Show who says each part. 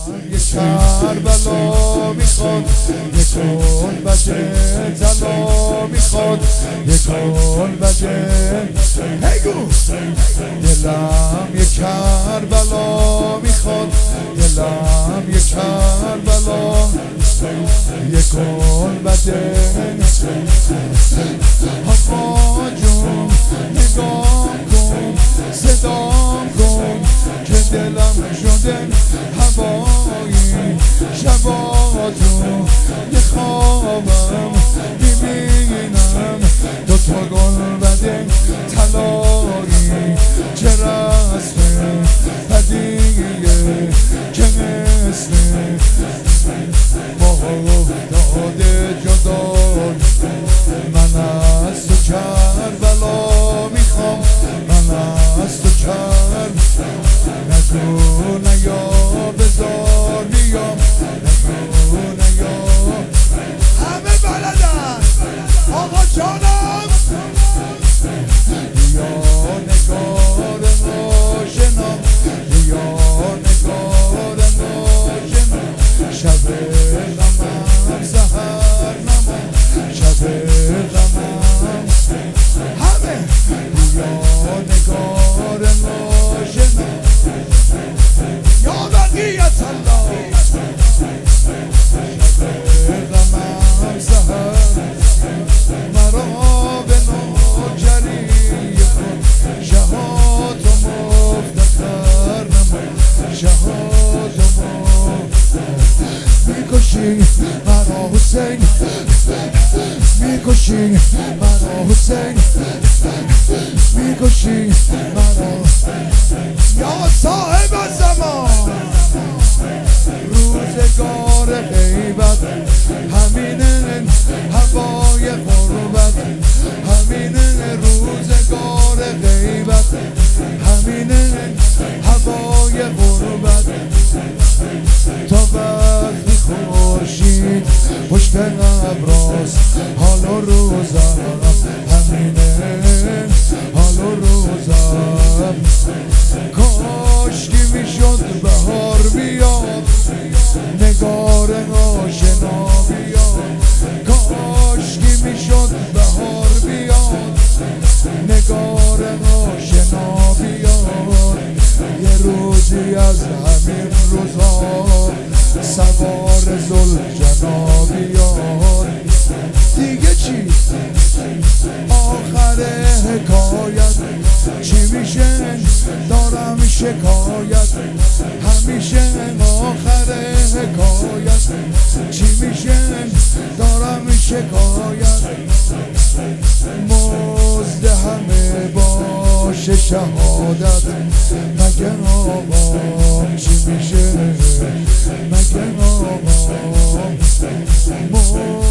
Speaker 1: یه کربلا میخواد، یه کلبد طلا میخواد، یه کلبد دلم یه کربلا میخواد، دلم یه کربلا، یه کلبد آقا جون نگاه کن صدام کن که دلم شده هوایی شباتو یه خوابم میبینم دوتا گلبد طلایی چه رسمه هدیه که مثل ماه افتاده جدا من از تو کربلا میخوام من از تو نگو نیا بذار بیام نگو نیا همه بلدن آقا جانم بیا نگار ناشنام بیا نگار ناشنام شب غمم سحر نمام شب غمم همه بیا نگار ناشنام یا بقیت الله شب غمم سحر مرا به نوکری کن شهاد و مفتخر نما شهاد و میکشی مرا حسین میکشی مرا حسین میکشی مرا یا صاحب زمان روزگار غیبت همینه هوای غربت همینه روزگار غیبت همینه هوای غربت تا وقتی خورشید پشت ابراست حال و روزم همینه حال و روزم کاشکی میشد بهار بیاد نگار آشنا بیاد کاشکی میشد بهار بیاد نگار آشنا بیاد یه روزی از همین روزها سوار ذوالجنا بیاد دیگه چی؟ آخر حکایت چی میشه؟ دارم شکایت همیشه آخر حکایت چی میشه؟ دارم شکایت مزد همه باشه شهادت مگه آقام چی میشه؟ مگه آقام